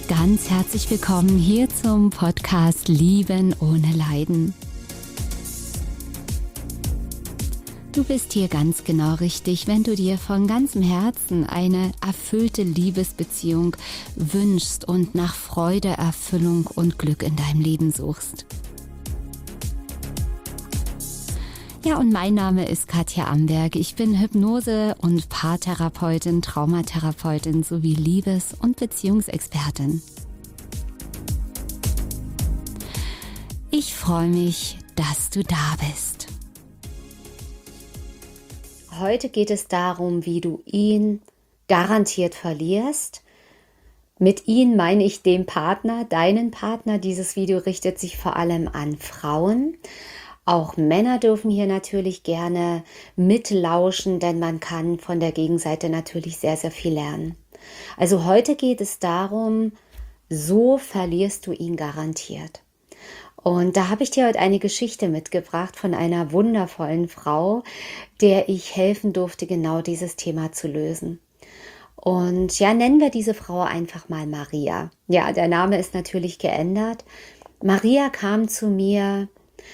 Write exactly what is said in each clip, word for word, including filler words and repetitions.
Ganz herzlich willkommen hier zum Podcast Lieben ohne Leiden. Du bist hier ganz genau richtig, wenn du dir von ganzem Herzen eine erfüllte Liebesbeziehung wünschst und nach Freude, Erfüllung und Glück in deinem Leben suchst. Ja, und mein Name ist Katja Amberg. Ich bin Hypnose- und Paartherapeutin, Traumatherapeutin sowie Liebes- und Beziehungsexpertin. Ich freue mich, dass du da bist. Heute geht es darum, wie du ihn garantiert verlierst. Mit ihn meine ich den Partner, deinen Partner. Dieses Video richtet sich vor allem an Frauen. Auch Männer dürfen hier natürlich gerne mitlauschen, denn man kann von der Gegenseite natürlich sehr, sehr viel lernen. Also heute geht es darum, so verlierst du ihn garantiert. Und da habe ich dir heute eine Geschichte mitgebracht von einer wundervollen Frau, der ich helfen durfte, genau dieses Thema zu lösen. Und ja, nennen wir diese Frau einfach mal Maria. Ja, der Name ist natürlich geändert. Maria kam zu mir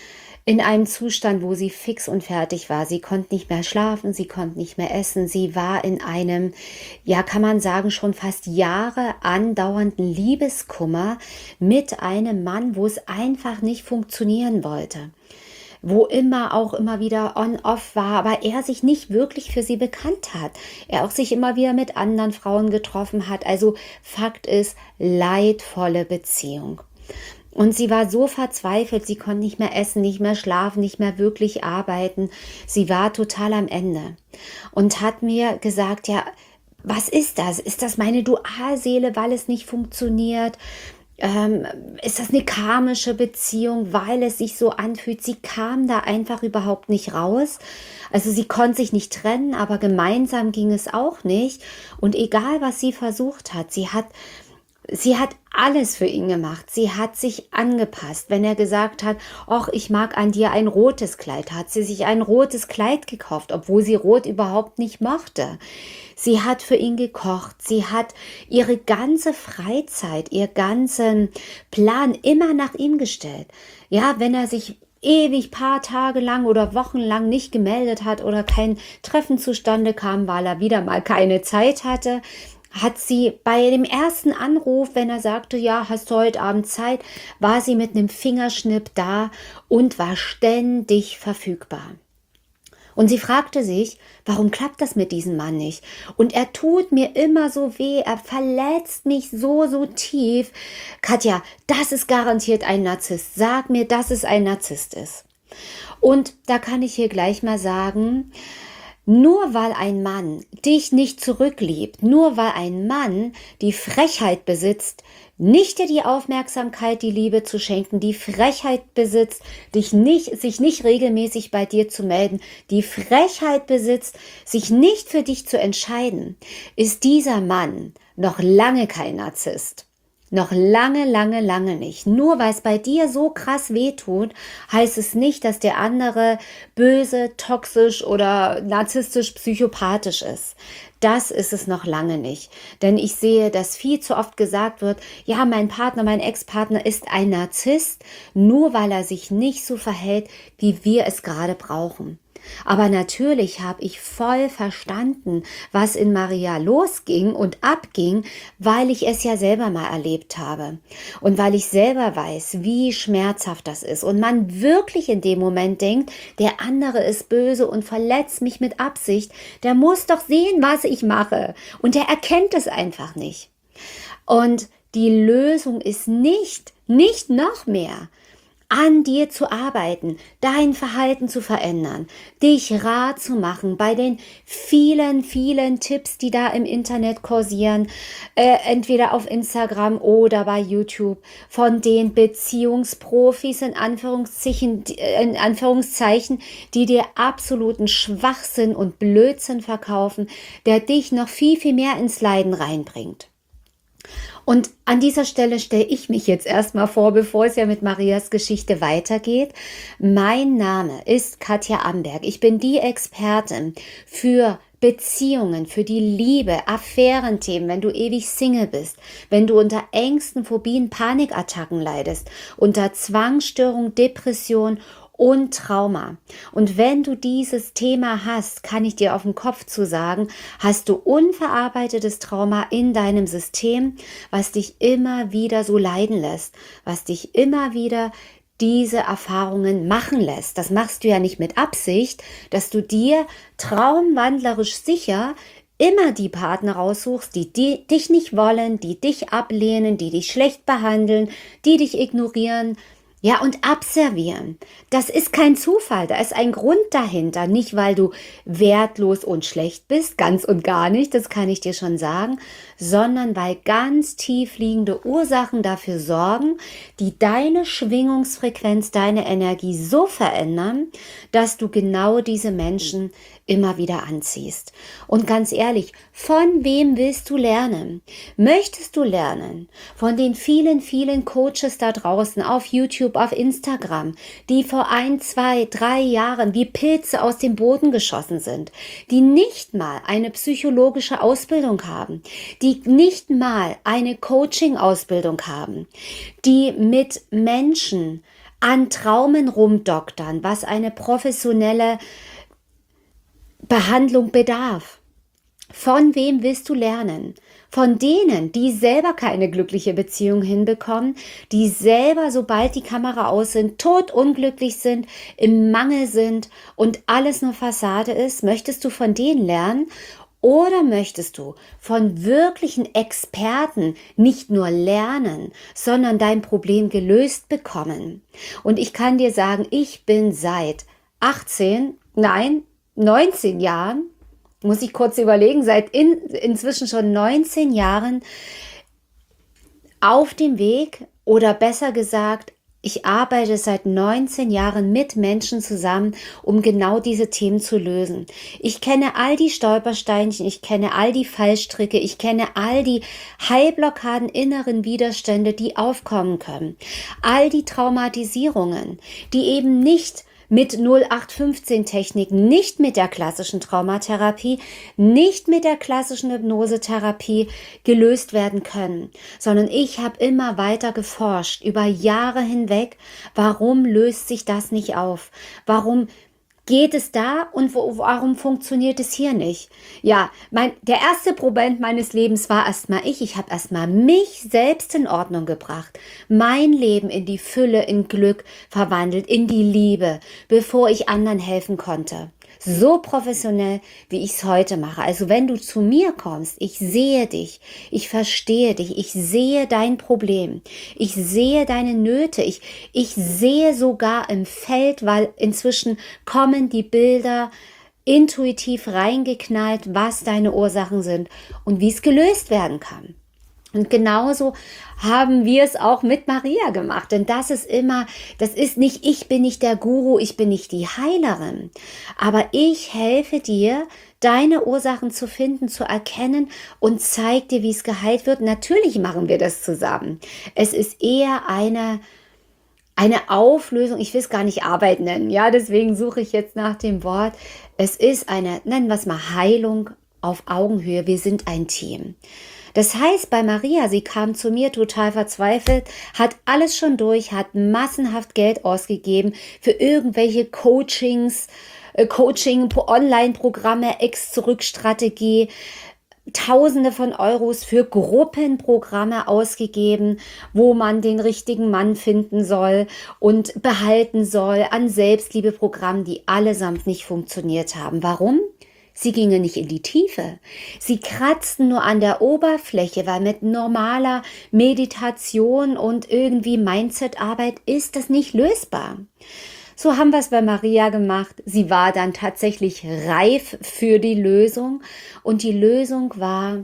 in einem Zustand, wo sie fix und fertig war. Sie konnte nicht mehr schlafen, sie konnte nicht mehr essen. Sie war in einem, ja kann man sagen, schon fast Jahre andauernden Liebeskummer mit einem Mann, wo es einfach nicht funktionieren wollte. Wo immer auch immer wieder on-off war, aber er sich nicht wirklich für sie bekannt hat. Er auch sich immer wieder mit anderen Frauen getroffen hat. Also Fakt ist, leidvolle Beziehung. Und sie war so verzweifelt, sie konnte nicht mehr essen, nicht mehr schlafen, nicht mehr wirklich arbeiten. Sie war total am Ende und hat mir gesagt, ja, was ist das? Ist das meine Dualseele, weil es nicht funktioniert? Ähm, ist das eine karmische Beziehung, weil es sich so anfühlt? Sie kam da einfach überhaupt nicht raus. Also sie konnte sich nicht trennen, aber gemeinsam ging es auch nicht. Und egal, was sie versucht hat, sie hat Sie hat alles für ihn gemacht. Sie hat sich angepasst. Wenn er gesagt hat, ach, ich mag an dir ein rotes Kleid, hat sie sich ein rotes Kleid gekauft, obwohl sie Rot überhaupt nicht mochte. Sie hat für ihn gekocht. Sie hat ihre ganze Freizeit, ihr ganzen Plan immer nach ihm gestellt. Ja, wenn er sich ewig paar Tage lang oder wochenlang nicht gemeldet hat oder kein Treffen zustande kam, weil er wieder mal keine Zeit hatte, hat sie bei dem ersten Anruf, wenn er sagte, ja, hast du heute Abend Zeit, war sie mit einem Fingerschnipp da und war ständig verfügbar. Und sie fragte sich, warum klappt das mit diesem Mann nicht? Und er tut mir immer so weh, er verletzt mich so, so tief. Katja, das ist garantiert ein Narzisst. Sag mir, dass es ein Narzisst ist. Und da kann ich hier gleich mal sagen, nur weil ein Mann dich nicht zurückliebt, nur weil ein Mann die Frechheit besitzt, nicht dir die Aufmerksamkeit, die Liebe zu schenken, die Frechheit besitzt, dich nicht, sich nicht regelmäßig bei dir zu melden, die Frechheit besitzt, sich nicht für dich zu entscheiden, ist dieser Mann noch lange kein Narzisst. Noch lange, lange, lange nicht. Nur weil es bei dir so krass wehtut, heißt es nicht, dass der andere böse, toxisch oder narzisstisch, psychopathisch ist. Das ist es noch lange nicht. Denn ich sehe, dass viel zu oft gesagt wird, ja, mein Partner, mein Ex-Partner ist ein Narzisst, nur weil er sich nicht so verhält, wie wir es gerade brauchen. Aber natürlich habe ich voll verstanden, was in Maria losging und abging, weil ich es ja selber mal erlebt habe und weil ich selber weiß, wie schmerzhaft das ist und man wirklich in dem Moment denkt, der andere ist böse und verletzt mich mit Absicht, der muss doch sehen, was ich mache und der erkennt es einfach nicht. Und die Lösung ist nicht, nicht noch mehr, an dir zu arbeiten, dein Verhalten zu verändern, dich rar zu machen bei den vielen, vielen Tipps, die da im Internet kursieren, äh, entweder auf Instagram oder bei YouTube, von den Beziehungsprofis in Anführungszeichen, in Anführungszeichen, die dir absoluten Schwachsinn und Blödsinn verkaufen, der dich noch viel, viel mehr ins Leiden reinbringt. Und an dieser Stelle stelle ich mich jetzt erstmal vor, bevor es ja mit Marias Geschichte weitergeht. Mein Name ist Katja Amberg. Ich bin die Expertin für Beziehungen, für die Liebe, Affärenthemen, wenn du ewig Single bist, wenn du unter Ängsten, Phobien, Panikattacken leidest, unter Zwangsstörung, Depression und Trauma. Und wenn du dieses Thema hast, kann ich dir auf den Kopf zu sagen, hast du unverarbeitetes Trauma in deinem System, was dich immer wieder so leiden lässt, was dich immer wieder diese Erfahrungen machen lässt. Das machst du ja nicht mit Absicht, dass du dir traumwandlerisch sicher immer die Partner raussuchst, die, die dich nicht wollen, die dich ablehnen, die dich schlecht behandeln, die dich ignorieren, ja, und abservieren. Das ist kein Zufall, da ist ein Grund dahinter. Nicht, weil du wertlos und schlecht bist, ganz und gar nicht, das kann ich dir schon sagen, sondern weil ganz tief liegende Ursachen dafür sorgen, die deine Schwingungsfrequenz, deine Energie so verändern, dass du genau diese Menschen immer wieder anziehst. Und ganz ehrlich, von wem willst du lernen? Möchtest du lernen von den vielen, vielen Coaches da draußen auf YouTube, auf Instagram, die vor ein, zwei, drei Jahren wie Pilze aus dem Boden geschossen sind, die nicht mal eine psychologische Ausbildung haben, die nicht mal eine Coaching-Ausbildung haben, die mit Menschen an Traumen rumdoktern, was eine professionelle Behandlung bedarf. Von wem willst du lernen? Von denen, die selber keine glückliche Beziehung hinbekommen, die selber, sobald die Kamera aus sind, todunglücklich sind, im Mangel sind und alles nur Fassade ist? Möchtest du von denen lernen? Oder möchtest du von wirklichen Experten nicht nur lernen, sondern dein Problem gelöst bekommen? Und ich kann dir sagen, ich bin seit achtzehn, nein, neunzehn Jahren, muss ich kurz überlegen, seit in, inzwischen schon neunzehn Jahren auf dem Weg, oder besser gesagt, ich arbeite seit neunzehn Jahren mit Menschen zusammen, um genau diese Themen zu lösen. Ich kenne all die Stolpersteinchen, ich kenne all die Fallstricke, ich kenne all die Heilblockaden, inneren Widerstände, die aufkommen können. All die Traumatisierungen, die eben nicht mit null acht fünfzehn Techniken, nicht mit der klassischen Traumatherapie, nicht mit der klassischen Hypnosetherapie gelöst werden können, sondern ich habe immer weiter geforscht, über Jahre hinweg, warum löst sich das nicht auf? Warum geht es da und wo, warum funktioniert es hier nicht? Ja, mein, der erste Moment meines Lebens war erstmal ich. Ich habe erstmal mich selbst in Ordnung gebracht, mein Leben in die Fülle, in Glück verwandelt, in die Liebe, bevor ich anderen helfen konnte. So professionell, wie ich es heute mache. Also wenn du zu mir kommst, ich sehe dich, ich verstehe dich, ich sehe dein Problem, ich sehe deine Nöte, ich, ich sehe sogar im Feld, weil inzwischen kommen die Bilder intuitiv reingeknallt, was deine Ursachen sind und wie es gelöst werden kann. Und genauso haben wir es auch mit Maria gemacht, denn das ist immer, das ist nicht, ich bin nicht der Guru, ich bin nicht die Heilerin, aber ich helfe dir, deine Ursachen zu finden, zu erkennen und zeig dir, wie es geheilt wird. Natürlich machen wir das zusammen. Es ist eher eine Eine Auflösung, ich will es gar nicht Arbeit nennen, ja, deswegen suche ich jetzt nach dem Wort. Es ist eine, nennen wir es mal, Heilung auf Augenhöhe, wir sind ein Team. Das heißt, bei Maria, sie kam zu mir total verzweifelt, hat alles schon durch, hat massenhaft Geld ausgegeben für irgendwelche Coachings, äh, Coaching, Online-Programme, Ex-Zurück-Strategie, Tausende von Euros für Gruppenprogramme ausgegeben, wo man den richtigen Mann finden soll und behalten soll, an Selbstliebeprogrammen, die allesamt nicht funktioniert haben. Warum? Sie gingen nicht in die Tiefe. Sie kratzten nur an der Oberfläche, weil mit normaler Meditation und irgendwie Mindsetarbeit ist das nicht lösbar. So haben wir es bei Maria gemacht. Sie war dann tatsächlich reif für die Lösung und die Lösung war,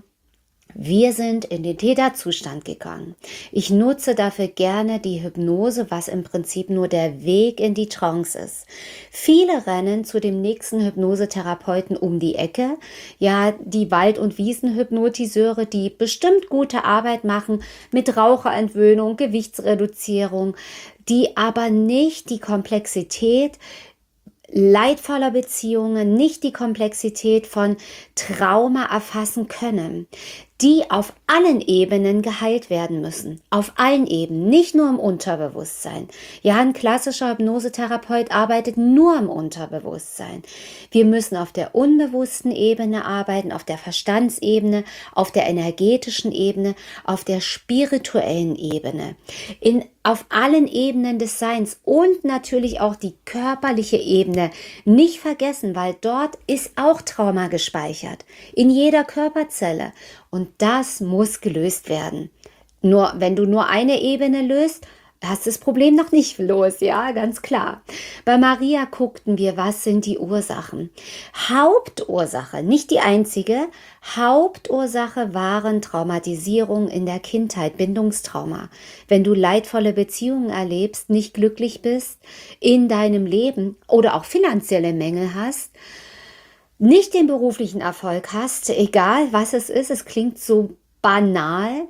wir sind in den Theta-Zustand gegangen. Ich nutze dafür gerne die Hypnose, was im Prinzip nur der Weg in die Trance ist. Viele rennen zu dem nächsten Hypnosetherapeuten um die Ecke. Ja, die Wald- und Wiesenhypnotiseure, die bestimmt gute Arbeit machen mit Raucherentwöhnung, Gewichtsreduzierung, die aber nicht die Komplexität leidvoller Beziehungen nicht die Komplexität von Trauma erfassen können, die auf allen Ebenen geheilt werden müssen. Auf allen Ebenen, nicht nur im Unterbewusstsein. Ja, ein klassischer Hypnosetherapeut arbeitet nur im Unterbewusstsein. Wir müssen auf der unbewussten Ebene arbeiten, auf der Verstandsebene, auf der energetischen Ebene, auf der spirituellen Ebene. In, auf allen Ebenen des Seins und natürlich auch die körperliche Ebene nicht vergessen, weil dort ist auch Trauma gespeichert. In jeder Körperzelle. Und das muss gelöst werden. Nur wenn du nur eine Ebene löst, hast du das Problem noch nicht los, ja, ganz klar. Bei Maria guckten wir, was sind die Ursachen. Hauptursache, nicht die einzige, Hauptursache waren Traumatisierung in der Kindheit, Bindungstrauma. Wenn du leidvolle Beziehungen erlebst, nicht glücklich bist in deinem Leben oder auch finanzielle Mängel hast, nicht den beruflichen Erfolg hast, egal was es ist, es klingt so banal,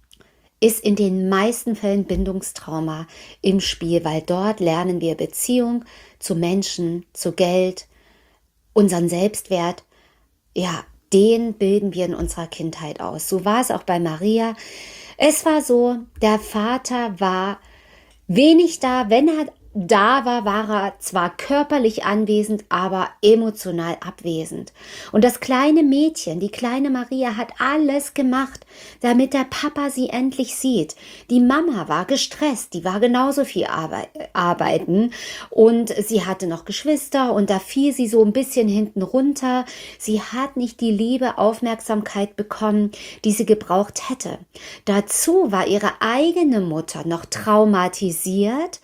ist in den meisten Fällen Bindungstrauma im Spiel, weil dort lernen wir Beziehung zu Menschen, zu Geld, unseren Selbstwert, ja, den bilden wir in unserer Kindheit aus. So war es auch bei Maria. Es war so, der Vater war wenig da, wenn er da war, war er zwar körperlich anwesend, aber emotional abwesend. Und das kleine Mädchen, die kleine Maria, hat alles gemacht, damit der Papa sie endlich sieht. Die Mama war gestresst, die war genauso viel Arbeit, arbeiten und sie hatte noch Geschwister und da fiel sie so ein bisschen hinten runter. Sie hat nicht die Liebe, Aufmerksamkeit bekommen, die sie gebraucht hätte. Dazu war ihre eigene Mutter noch traumatisiert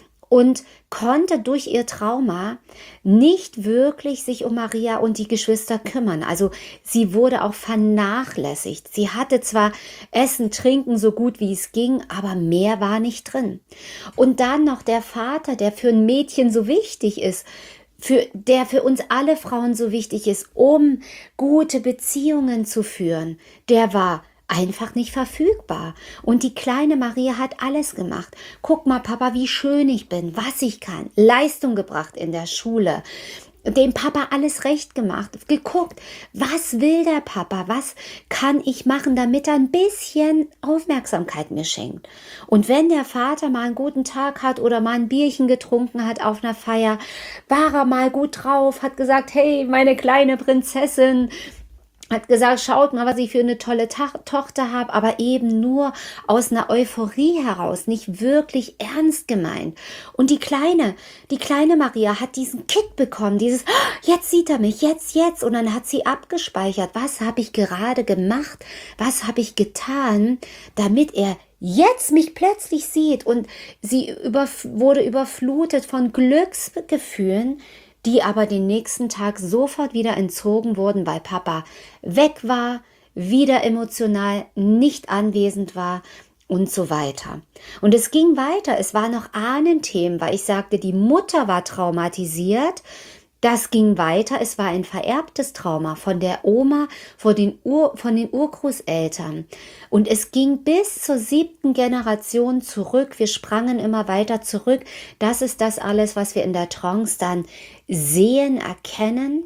und konnte durch ihr Trauma nicht wirklich sich um Maria und die Geschwister kümmern. Also sie wurde auch vernachlässigt. Sie hatte zwar Essen, Trinken so gut wie es ging, aber mehr war nicht drin. Und dann noch der Vater, der für ein Mädchen so wichtig ist, für, der für uns alle Frauen so wichtig ist, um gute Beziehungen zu führen, der war einfach nicht verfügbar. Und die kleine Maria hat alles gemacht. Guck mal, Papa, wie schön ich bin, was ich kann. Leistung gebracht in der Schule. Dem Papa alles recht gemacht. Geguckt, was will der Papa? Was kann ich machen, damit er ein bisschen Aufmerksamkeit mir schenkt? Und wenn der Vater mal einen guten Tag hat oder mal ein Bierchen getrunken hat auf einer Feier, war er mal gut drauf, hat gesagt, hey, meine kleine Prinzessin, hat gesagt, schaut mal, was ich für eine tolle Ta- Tochter habe, aber eben nur aus einer Euphorie heraus, nicht wirklich ernst gemeint. Und die kleine, die kleine Maria hat diesen Kick bekommen, dieses, "Ah, jetzt sieht er mich, jetzt, jetzt." Und dann hat sie abgespeichert, was habe ich gerade gemacht, was habe ich getan, damit er jetzt mich plötzlich sieht. Und sie überf- wurde überflutet von Glücksgefühlen, die aber den nächsten Tag sofort wieder entzogen wurden, weil Papa weg war, wieder emotional nicht anwesend war und so weiter. Und es ging weiter, es waren noch Ahnenthemen, weil ich sagte, die Mutter war traumatisiert. Das ging weiter, es war ein vererbtes Trauma von der Oma, von den, Ur, von den Urgroßeltern. Und es ging bis zur siebten Generation zurück. Wir sprangen immer weiter zurück. Das ist das alles, was wir in der Trance dann sehen, erkennen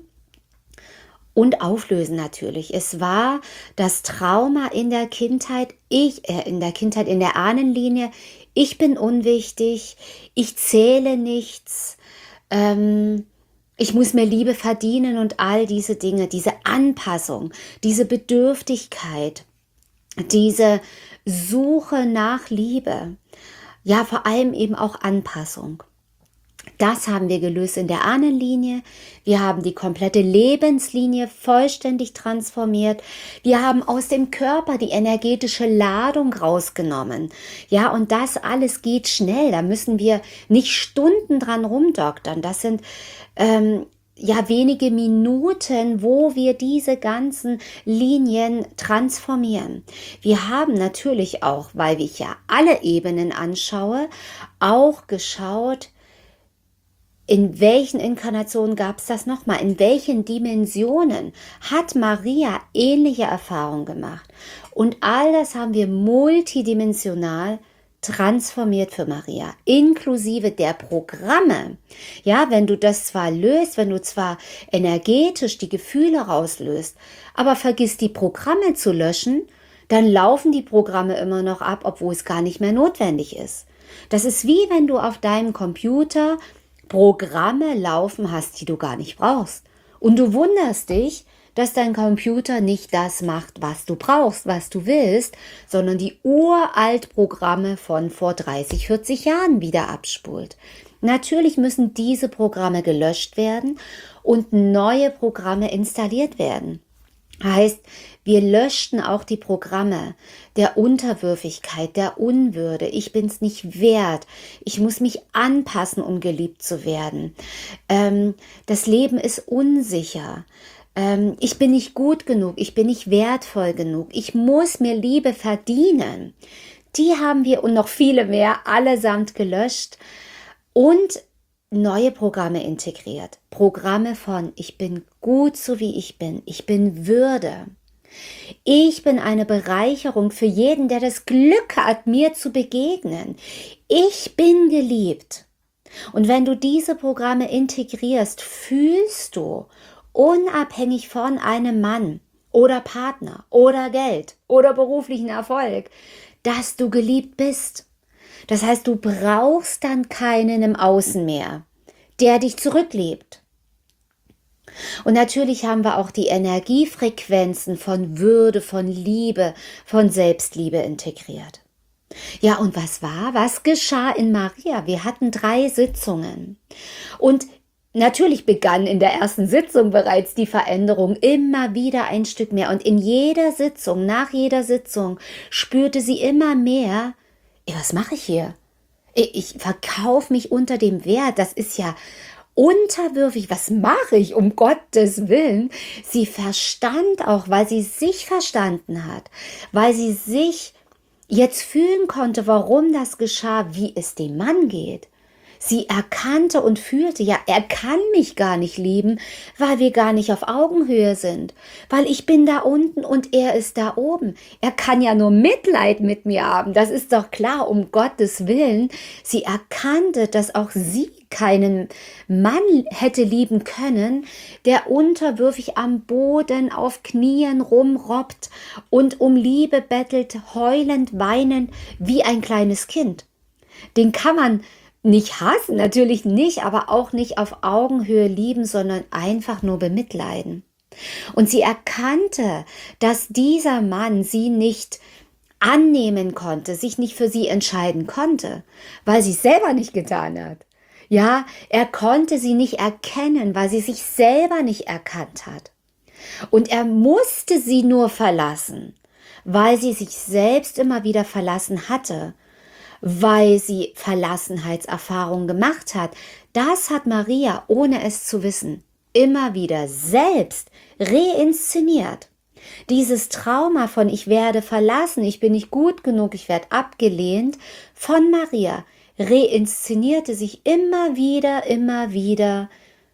und auflösen natürlich. Es war das Trauma in der Kindheit, ich, äh, in der Kindheit, in der Ahnenlinie. Ich bin unwichtig, ich zähle nichts, ähm, ich muss mir Liebe verdienen und all diese Dinge, diese Anpassung, diese Bedürftigkeit, diese Suche nach Liebe, ja, vor allem eben auch Anpassung. Das haben wir gelöst in der Ahnenlinie. Wir haben die komplette Lebenslinie vollständig transformiert. Wir haben aus dem Körper die energetische Ladung rausgenommen. Ja, und das alles geht schnell. Da müssen wir nicht Stunden dran rumdoktern. Das sind ähm, ja wenige Minuten, wo wir diese ganzen Linien transformieren. Wir haben natürlich auch, weil ich ja alle Ebenen anschaue, auch geschaut, in welchen Inkarnationen gab es das nochmal? In welchen Dimensionen hat Maria ähnliche Erfahrungen gemacht? Und all das haben wir multidimensional transformiert für Maria, inklusive der Programme. Ja, wenn du das zwar löst, wenn du zwar energetisch die Gefühle rauslöst, aber vergisst die Programme zu löschen, dann laufen die Programme immer noch ab, obwohl es gar nicht mehr notwendig ist. Das ist wie wenn du auf deinem Computer Programme laufen hast, die du gar nicht brauchst. Und du wunderst dich, dass dein Computer nicht das macht, was du brauchst, was du willst, sondern die uralt Programme von vor dreißig, vierzig Jahren wieder abspult. Natürlich müssen diese Programme gelöscht werden und neue Programme installiert werden. Heißt, wir löschten auch die Programme der Unterwürfigkeit, der Unwürde. Ich bin's nicht wert. Ich muss mich anpassen, um geliebt zu werden. Ähm, das Leben ist unsicher. Ähm, ich bin nicht gut genug. Ich bin nicht wertvoll genug. Ich muss mir Liebe verdienen. Die haben wir und noch viele mehr allesamt gelöscht und neue Programme integriert. Programme von ich bin gut so wie ich bin. Ich bin Würde. Ich bin eine Bereicherung für jeden, der das Glück hat, mir zu begegnen. Ich bin geliebt. Und wenn du diese Programme integrierst, fühlst du, unabhängig von einem Mann oder Partner oder Geld oder beruflichen Erfolg, dass du geliebt bist. Das heißt, du brauchst dann keinen im Außen mehr, der dich zurückliebt. Und natürlich haben wir auch die Energiefrequenzen von Würde, von Liebe, von Selbstliebe integriert. Ja, und was war? Was geschah in Maria? Wir hatten drei Sitzungen. Und natürlich begann in der ersten Sitzung bereits die Veränderung, immer wieder ein Stück mehr. Und in jeder Sitzung, nach jeder Sitzung, spürte sie immer mehr, ey, was mache ich hier? Ich verkaufe mich unter dem Wert, das ist ja unterwürfig, was mache ich, um Gottes Willen? Sie verstand auch, weil sie sich verstanden hat, weil sie sich jetzt fühlen konnte, warum das geschah, wie es dem Mann geht. Sie erkannte und fühlte, ja, er kann mich gar nicht lieben, weil wir gar nicht auf Augenhöhe sind, weil ich bin da unten und er ist da oben. Er kann ja nur Mitleid mit mir haben, das ist doch klar, um Gottes Willen. Sie erkannte, dass auch sie keinen Mann hätte lieben können, der unterwürfig am Boden auf Knien rumrobbt und um Liebe bettelt, heulend, weinend, wie ein kleines Kind. Den kann man nicht hassen, natürlich nicht, aber auch nicht auf Augenhöhe lieben, sondern einfach nur bemitleiden. Und sie erkannte, dass dieser Mann sie nicht annehmen konnte, sich nicht für sie entscheiden konnte, weil sie es selber nicht getan hat. Ja, er konnte sie nicht erkennen, weil sie sich selber nicht erkannt hat. Und er musste sie nur verlassen, weil sie sich selbst immer wieder verlassen hatte, weil sie Verlassenheitserfahrungen gemacht hat. Das hat Maria, ohne es zu wissen, immer wieder selbst reinszeniert. Dieses Trauma von ich werde verlassen, ich bin nicht gut genug, ich werde abgelehnt, von Maria reinszenierte sich immer wieder, immer wieder,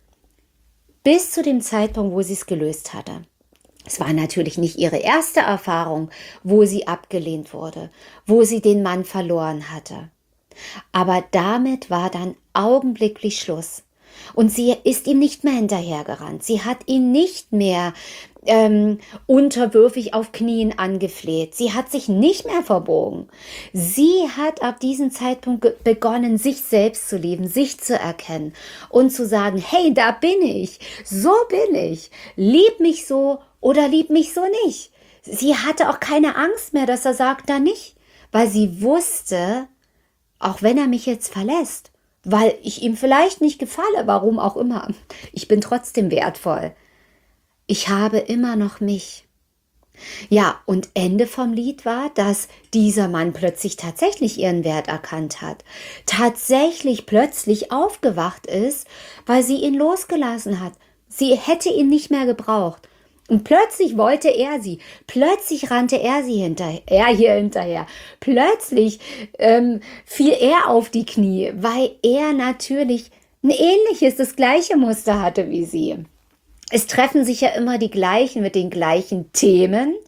bis zu dem Zeitpunkt, wo sie es gelöst hatte. Es war natürlich nicht ihre erste Erfahrung, wo sie abgelehnt wurde, wo sie den Mann verloren hatte. Aber damit war dann augenblicklich Schluss. Und sie ist ihm nicht mehr hinterhergerannt. Sie hat ihn nicht mehr ähm, unterwürfig auf Knien angefleht. Sie hat sich nicht mehr verbogen. Sie hat ab diesem Zeitpunkt begonnen, sich selbst zu lieben, sich zu erkennen und zu sagen, hey, da bin ich, so bin ich, lieb mich so oder lieb mich so nicht. Sie hatte auch keine Angst mehr, dass er sagt, da nicht, weil sie wusste, auch wenn er mich jetzt verlässt, weil ich ihm vielleicht nicht gefalle, warum auch immer, ich bin trotzdem wertvoll. Ich habe immer noch mich. Ja, und Ende vom Lied war, dass dieser Mann plötzlich tatsächlich ihren Wert erkannt hat, tatsächlich plötzlich aufgewacht ist, weil sie ihn losgelassen hat. Sie hätte ihn nicht mehr gebraucht. Und plötzlich wollte er sie, plötzlich rannte er sie hinterher, er hier hinterher, plötzlich ähm, fiel er auf die Knie, weil er natürlich ein ähnliches, das gleiche Muster hatte wie sie. Es treffen sich ja immer die gleichen mit den gleichen Themen,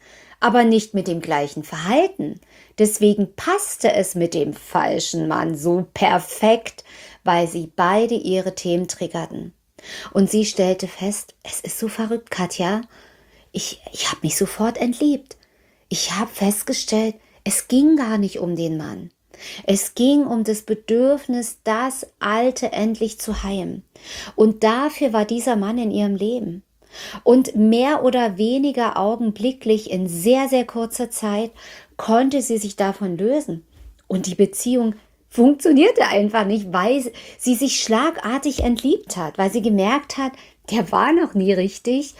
aber nicht mit dem gleichen Verhalten. Deswegen passte es mit dem falschen Mann so perfekt, weil sie beide ihre Themen triggerten. Und sie stellte fest, es ist so verrückt, Katja, ich, ich habe mich sofort entliebt. Ich habe festgestellt, es ging gar nicht um den Mann. Es ging um das Bedürfnis, das Alte endlich zu heilen. Und dafür war dieser Mann in ihrem Leben. Und mehr oder weniger augenblicklich in sehr, sehr kurzer Zeit konnte sie sich davon lösen. Und die Beziehung funktionierte einfach nicht, weil sie sich schlagartig entliebt hat, weil sie gemerkt hat, der war noch nie richtig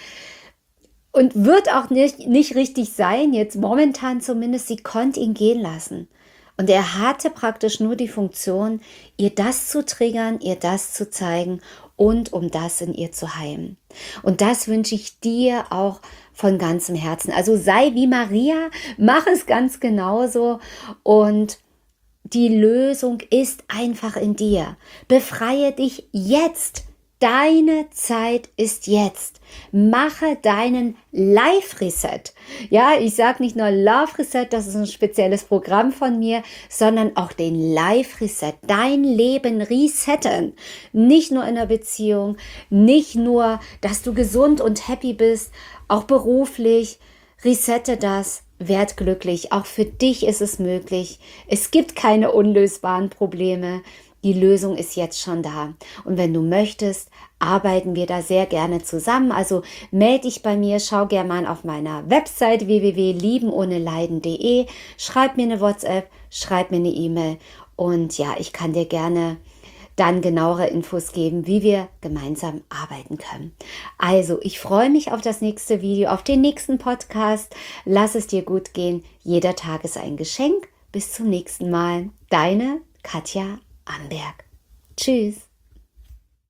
und wird auch nicht, nicht richtig sein, jetzt momentan zumindest. Sie konnte ihn gehen lassen. Und er hatte praktisch nur die Funktion, ihr das zu triggern, ihr das zu zeigen und um das in ihr zu heilen. Und das wünsche ich dir auch von ganzem Herzen. Also sei wie Maria, mach es ganz genauso und die Lösung ist einfach in dir. Befreie dich jetzt. Deine Zeit ist jetzt. Mache deinen Life-Reset. Ja, ich sage nicht nur Love-Reset, das ist ein spezielles Programm von mir, sondern auch den Life-Reset. Dein Leben resetten. Nicht nur in der Beziehung, nicht nur, dass du gesund und happy bist, auch beruflich. Resette das. Werd glücklich. Auch für dich ist es möglich. Es gibt keine unlösbaren Probleme. Die Lösung ist jetzt schon da. Und wenn du möchtest, arbeiten wir da sehr gerne zusammen. Also melde dich bei mir, schau gerne mal auf meiner Website w w w punkt lieben ohne leiden punkt de, schreib mir eine WhatsApp, schreib mir eine E-Mail und ja, ich kann dir gerne dann genauere Infos geben, wie wir gemeinsam arbeiten können. Also, ich freue mich auf das nächste Video, auf den nächsten Podcast. Lass es dir gut gehen. Jeder Tag ist ein Geschenk. Bis zum nächsten Mal. Deine Katja Amberg. Tschüss.